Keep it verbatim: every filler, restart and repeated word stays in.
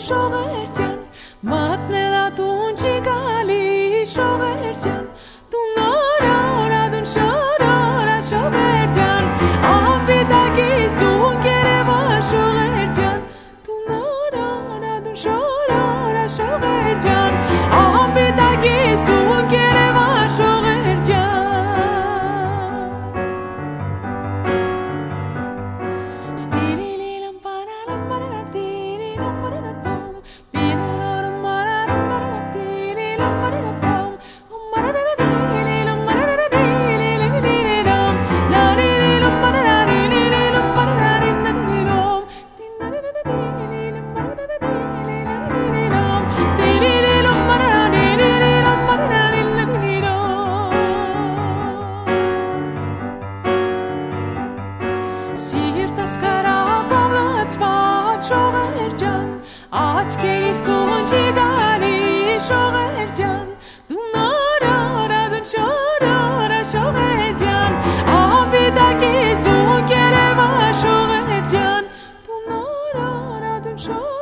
շողերջան մատնելա տուն չի գալի շողերջան դու նորա օրա դուն շորորա շողերջան ամպիտակից դուն կերևա շողերջան դու նորա օրա դուն շորորա շողերջան ամպիտակից դուն կերևա շողերջան Սիրտս կրակով լցված շողերջան աչքերիս կուն չի գալի շողերջան դու նորա օրա դուն շորորա շողերջան ամպիտակից դուն կերևա շողերջան դու նորա օրա դուն շորորա